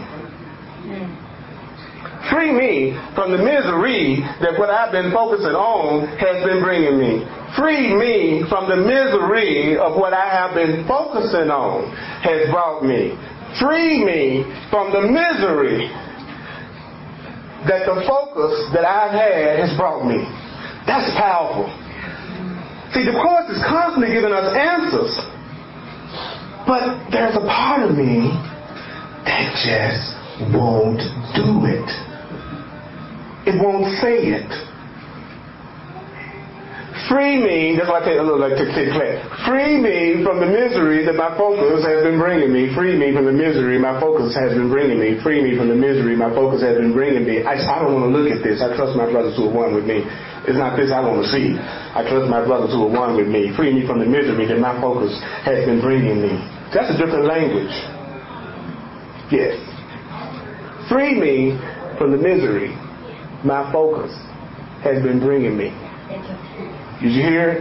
Free me from the misery that what I've been focusing on has been bringing me. Free me from the misery of what I have been focusing on has brought me. Free me from the misery that the focus that I've had has brought me. That's powerful. See, the Course is constantly giving us answers. But there's a part of me that just won't do it. It won't say it. Free me, that's why I take a little like tick class. Free me from the misery that my focus has been bringing me. Free me from the misery my focus has been bringing me. Free me from the misery my focus has been bringing me. I don't want to look at this. I trust my brothers who are one with me. It's not this I want to see. I trust my brothers who are one with me. Free me from the misery that my focus has been bringing me. That's a different language. Yes. Free me from the misery my focus has been bringing me. Did you hear it?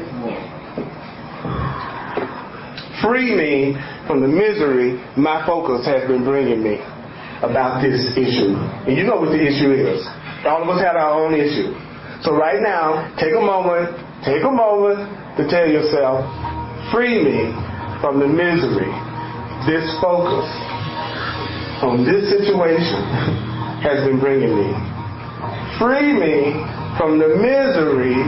Free me from the misery my focus has been bringing me about this issue. And you know what the issue is. All of us have our own issue. So right now, take a moment to tell yourself, free me from the misery this focus on this situation has been bringing me. Free me from the misery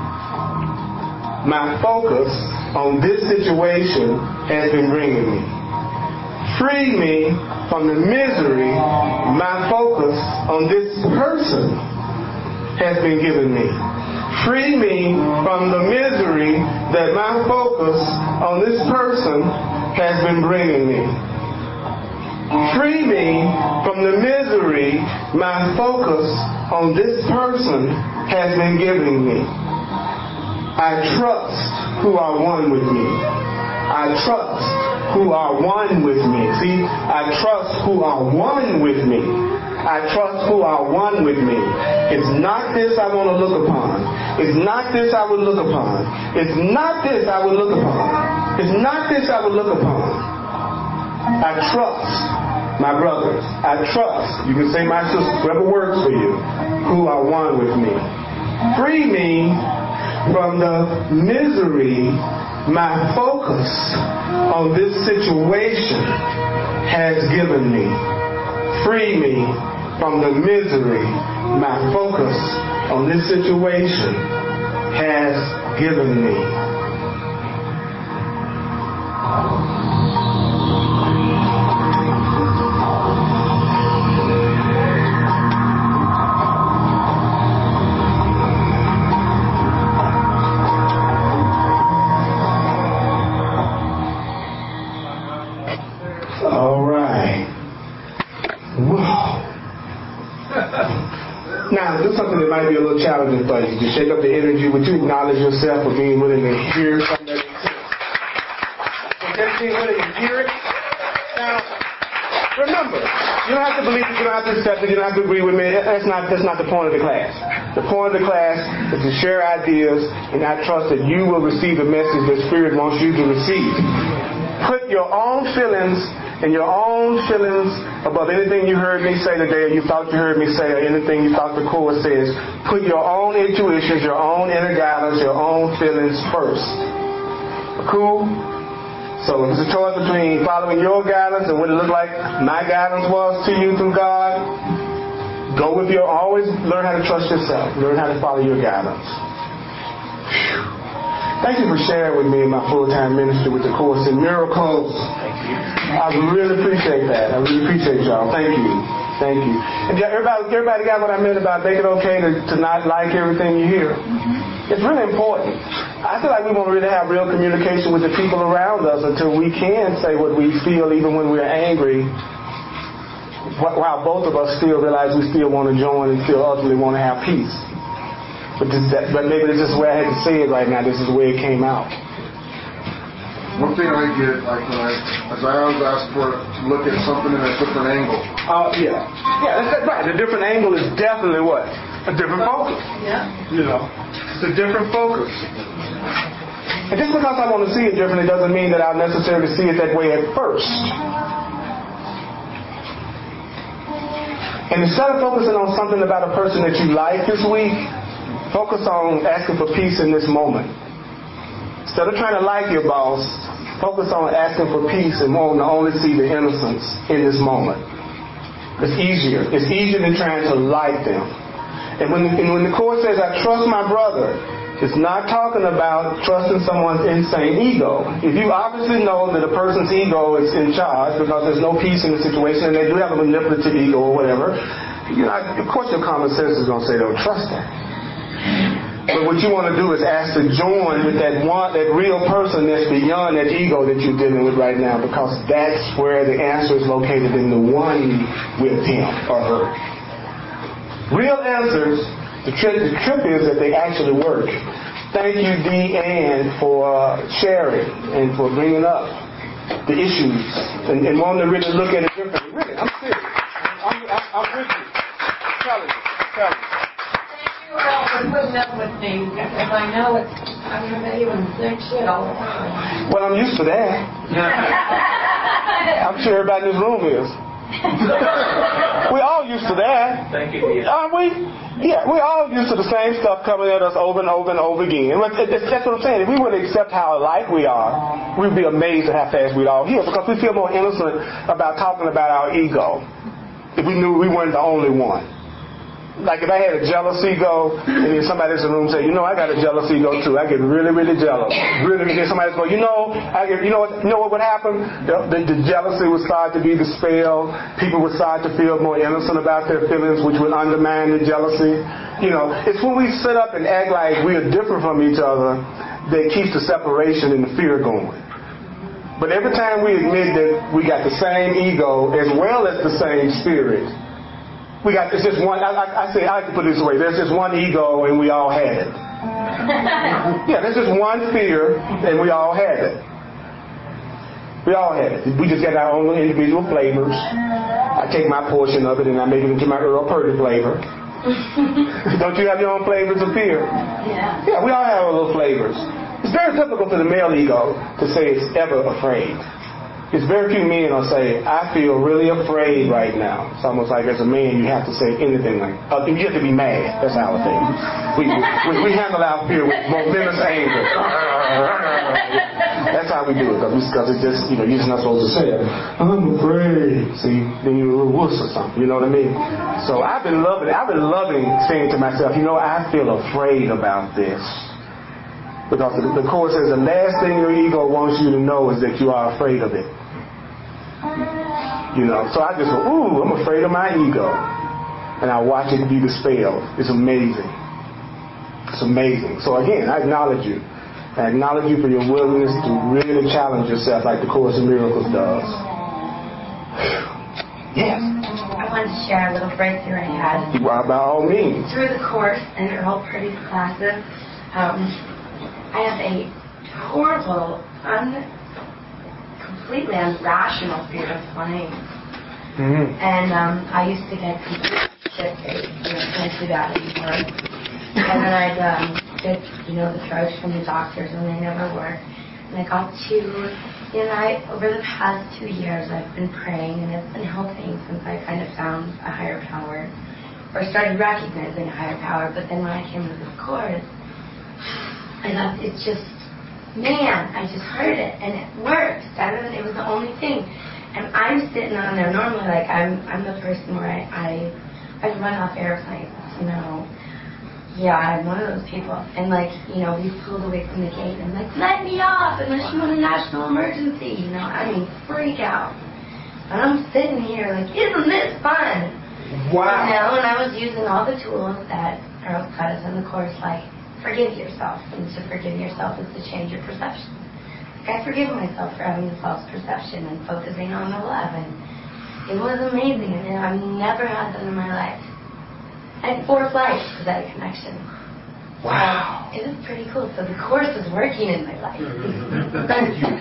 my focus on this situation has been bringing me. Free me from the misery my focus on this person has been giving me. Free me from the misery that my focus on this person has been bringing me. Free me from the misery my focus on this person has been giving me. I trust who are one with me. I trust who are one with me. See, I trust who are one with me. I trust who are one with me. It's not this I want to look upon. It's not this I would look upon. It's not this I would look upon. It's not this I would look upon. I trust my brothers. I trust, you can say my sisters, whoever works for you, who are one with me. Free me from the misery my focus on this situation has given me. Free me from the misery my focus on this situation has given me. Now, this is something that might be a little challenging for you. To shake up the energy, would you acknowledge yourself for being willing to hear something that you hear? So just being willing to hear it. Now, remember, you don't have to believe it, you don't have to accept it, you don't have to agree with me. That's not the point of the class. The point of the class is to share ideas, and I trust that you will receive the message that Spirit wants you to receive. Put your own feelings and your own feelings above anything you heard me say today, or you thought you heard me say, or anything you thought the course says. Put your own intuitions, your own inner guidance, your own feelings first. Cool? So if it's a choice between following your guidance and what it looked like my guidance was to you through God, go with your, always learn how to trust yourself. Learn how to follow your guidance. Whew. Thank you for sharing with me in my full-time ministry with the Course in Miracles. Thank you. I really appreciate that. I really appreciate y'all. Thank you. Thank you. And everybody got what I meant about make it okay to not like everything you hear? It's really important. I feel like we won't really have real communication with the people around us until we can say what we feel even when we're angry, while both of us still realize we still want to join and still ultimately want to have peace. But maybe this is the way I had to say it right now. This is the way it came out. One thing I get, like as I always ask for to look at something in a different angle. Yeah, that's right. The different angle is definitely what? A different focus. Yeah. You know, it's a different focus. And just because I want to see it differently doesn't mean that I'll necessarily see it that way at first. And instead of focusing on something about a person that you like this week, focus on asking for peace in this moment. Instead of trying to like your boss, focus on asking for peace and wanting to only see the innocence in this moment. It's easier. It's easier than trying to like them. And when the Course says, I trust my brother, it's not talking about trusting someone's insane ego. If you obviously know that a person's ego is in charge because there's no peace in the situation and they do have a manipulative ego or whatever, of course your common sense is going to say don't trust them. But what you want to do is ask to join with that real person that's beyond that ego that you're dealing with right now, because that's where the answer is located, in the one with him or her. Real answers, the trip is that they actually work. Thank you, Dee Ann, for sharing and for bringing up the issues and wanting to really look at it differently. Really, I'm serious. I'm with you. I'm telling you. Thank you all for putting up with me, because I know I'm going to even think shit all the time. Well, I'm used to that. I'm sure everybody in this room is. We're all used to that. Thank you. Aren't we? Yeah, we're all used to the same stuff coming at us over and over and over again. That's what I'm saying. If we would accept how alike we are, we'd be amazed at how fast we'd all heal, because we feel more innocent about talking about our ego if we knew we weren't the only one. Like if I had a jealous ego, and then somebody in the room say, I got a jealous ego too. I get really, really jealous. Really, then somebody go, you know what would happen? The jealousy would start to be dispelled. People would start to feel more innocent about their feelings, which would undermine the jealousy. It's when we sit up and act like we are different from each other that keeps the separation and the fear going. But every time we admit that we got the same ego as well as the same spirit, it's just one. I like to put it this way: there's just one ego, and we all had it. Yeah, there's just one fear, and we all had it. We all had it. We just got our own individual flavors. I take my portion of it, and I make it into my Earl Purdy flavor. Don't you have your own flavors of fear? Yeah. Yeah, we all have our little flavors. It's very difficult for the male ego to say it's ever afraid. It's very few men will say, I feel really afraid right now. It's almost like as a man you have to say anything like, you have to be mad. That's our thing. We handle our fear with momentous anger. That's how we do it, because it's just, you're just not supposed to say it. I'm afraid. See, then you're a little wuss or something, you know what I mean? So I've been loving saying to myself, I feel afraid about this. Because the Course says the last thing your ego wants you to know is that you are afraid of it. So I just go, I'm afraid of my ego. And I watch it be dispelled. It's amazing. It's amazing. So again, I acknowledge you. I acknowledge you for your willingness to really challenge yourself like the Course in Miracles does. Yes. I wanted to share a little breakthrough I had. By all means. Through the Course and Earl Purdy's classes, I have a horrible, completely irrational fear of flying. Mm-hmm. And I used to get complete shit faced, can't do that anymore. And then I'd get, the drugs from the doctors, and they never work. And I got to, over the past 2 years, I've been praying, and it's been helping since I kind of found a higher power, or started recognizing a higher power. But then when I came to this Course, I thought, it's just, I just heard it, and it worked. It was the only thing. And I'm sitting on there normally, like, I'm the person where I run off airplanes, Yeah, I'm one of those people. And, we pulled away from the gate, and let me off unless you want a national emergency, freak out. And I'm sitting here isn't this fun? Wow. And I was using all the tools that Earl taught us in the Course, forgive yourself. And to forgive yourself is to change your perception. I forgive myself for having a false perception and focusing on the love. And it was amazing. And I've never had that in my life. I had 4 flights to that connection. Wow. It was pretty cool. So the Course is working in my life. Thank you.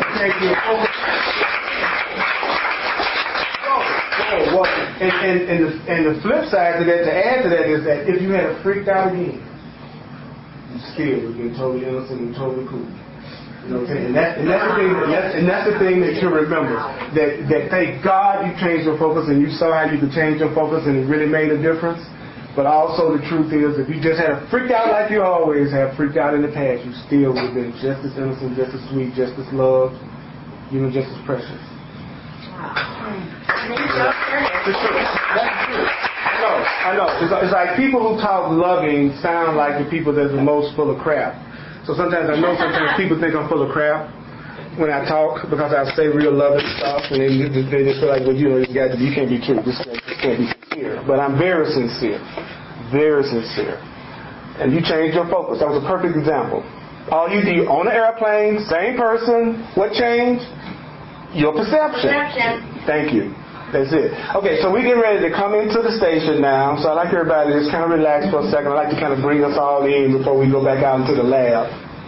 Well, and the flip side to that, to add to that, is that if you had freaked out again, still would be totally innocent and totally cool. And that's the thing that you remember. That thank God you changed your focus and you saw how you could change your focus and it really made a difference. But also the truth is, if you just had freaked out like you always have freaked out in the past, you still would have been just as innocent, just as sweet, just as loved, just as precious. That's true. I know. It's like people who talk loving sound like the people that's the most full of crap. So sometimes people think I'm full of crap when I talk because I say real loving stuff, and they just feel like, well, you can't be true. This can't be sincere. But I'm very sincere. Very sincere. and you changed your focus. That was a perfect example. All you do on an airplane, same person, what changed? Your perception. Thank you. That's it. Okay, so we're getting ready to come into the station now. So I'd like everybody to just kind of relax for a second. I'd like to kind of bring us all in before we go back out into the lab.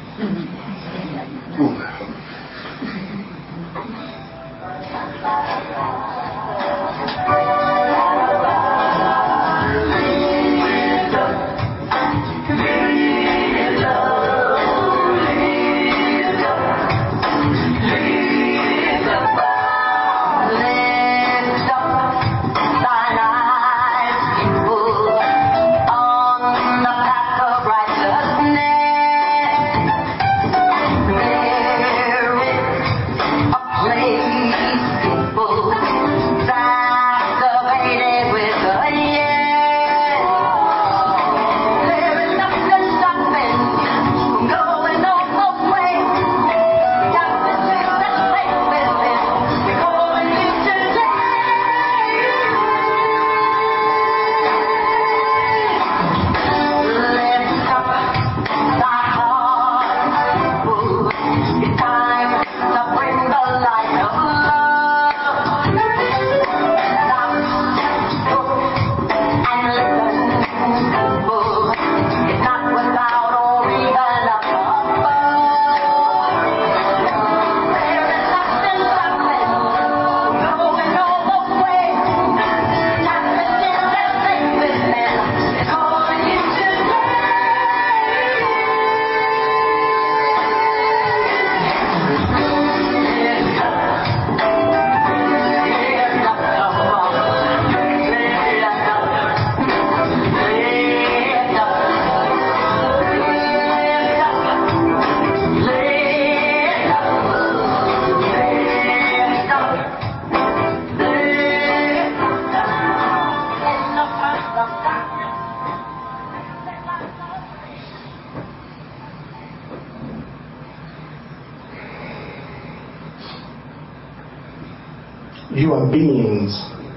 You are beings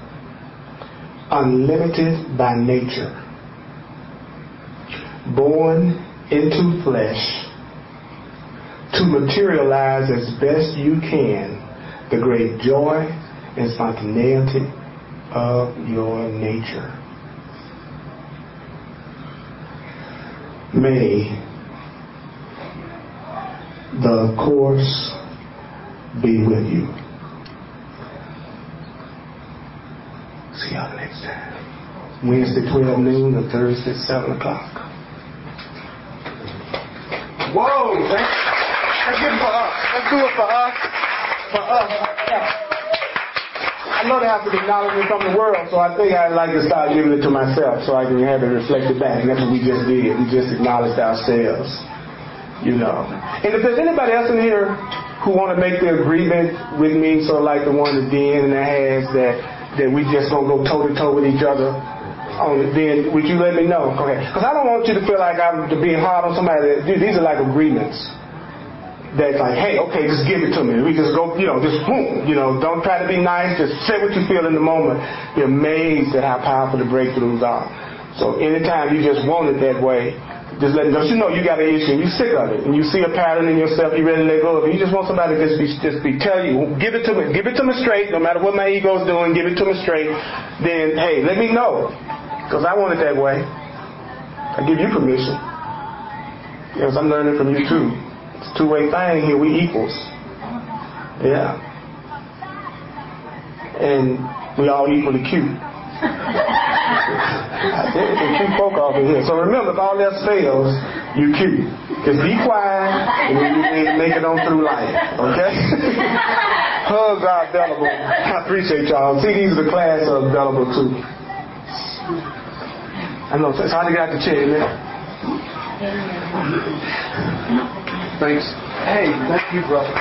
unlimited by nature, born into flesh to materialize as best you can the great joy and spontaneity of your nature. May the course be with you. See y'all next time. Wednesday 12 noon or Thursday 7 o'clock. Whoa! Let's get it for us. Let's do it for us. For us. I know they have to acknowledge it from the world, so I think I'd like to start giving it to myself so I can have it reflected back. And that's what we just did. We just acknowledged ourselves. You know. And if there's anybody else in here who want to make the agreement with me, so like the one that Dan and that has that we just gonna go toe to toe with each other on it, then would you let me know? Okay. Because I don't want you to feel like I'm being hard on somebody. Dude, these are like agreements. That's like, hey, okay, just give it to me. We just go, just boom. Don't try to be nice. Just say what you feel in the moment. You're amazed at how powerful the breakthroughs are. So anytime you just want it that way, just let them know. You got an issue and you're sick of it, and you see a pattern in yourself, you ready to let go of it. You just want somebody to just be tell you, give it to me straight, no matter what my ego's doing, give it to me straight. Then hey, let me know, because I want it that way. I give you permission. Yes, I'm learning from you too. It's a two-way thing here. We equals. Yeah. And we all equally cute. There's some cute folk off in here. So remember, if all else fails, you cute. Just be quiet and you make it on through life. Okay? Hugs are available. I appreciate y'all. CDs of the class are available too. I know it's hard to get out the chair, man. Thanks. Hey, thank you, brother.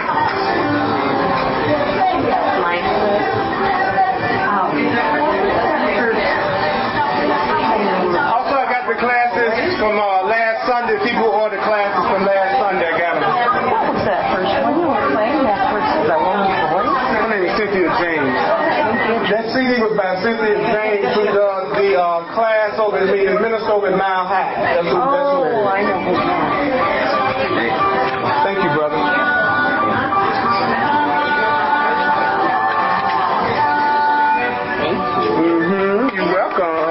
Also, I got the classes from last Sunday. People ordered classes from last Sunday. I got them. What was that first one you were playing? That first, that one with the voice? Her name is Cynthia James. That CD was by Cynthia James, who does the class over in Minnesota at Mile High. That's who that is. I know. Thank you, brother. You're welcome.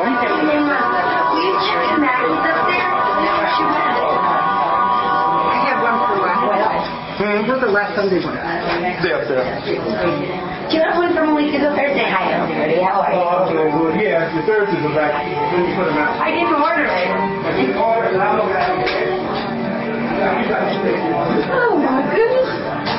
I have one for my What's the last Sunday one? There. Do you have one from a week ago Thursday? Hi, everybody. How are you? Yeah, the Thursdays are back. Put them out. I didn't order it. Oh my goodness.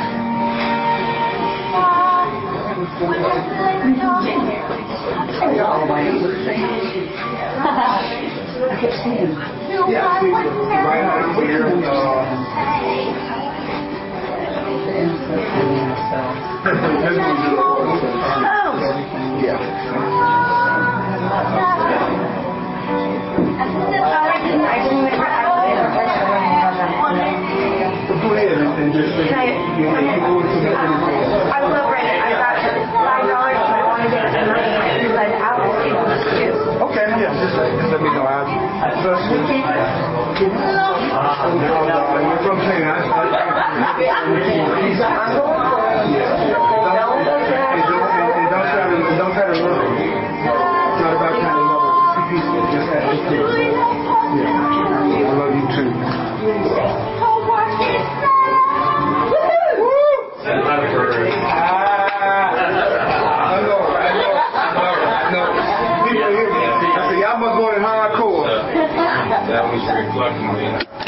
I will rent it. I got $5 and I want to get it inside out. Okay, yeah, just let me know. I trust you. Don't try to run. It's not about trying to love it. Be peaceful. Just have it. Yeah. I love you too. I know. People hear me. I say, y'all must want it hardcore. That was reflecting the